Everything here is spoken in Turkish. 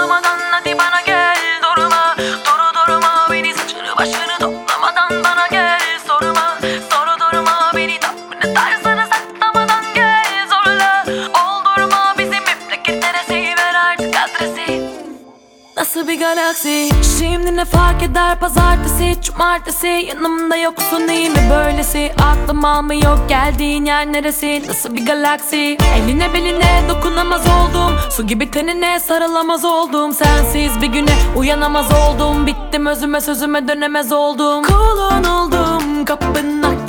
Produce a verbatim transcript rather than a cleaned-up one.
toplamadan hadi bana gel. Durma, duru durma, beni saçını başını toplamadan bana gel. Sorma, soru durma, beni tatmin tarzını saklamadan gel. Zorla, oldurma, bizim memleket neresi, ver artık adresi. Nasıl bir galaksi? Şimdi ne fark eder pazartesi, cumartesi, yanımda yoksun değil mi böylesi? Aklım almıyor geldiğin yer neresi? Nasıl bir galaksi? Eline beline dokunamaz oldum, su gibi tenine sarılamaz oldum. Sensiz bir güne uyanamaz oldum, bittim özüme sözüme dönemez oldum. Kulun oldum, kapına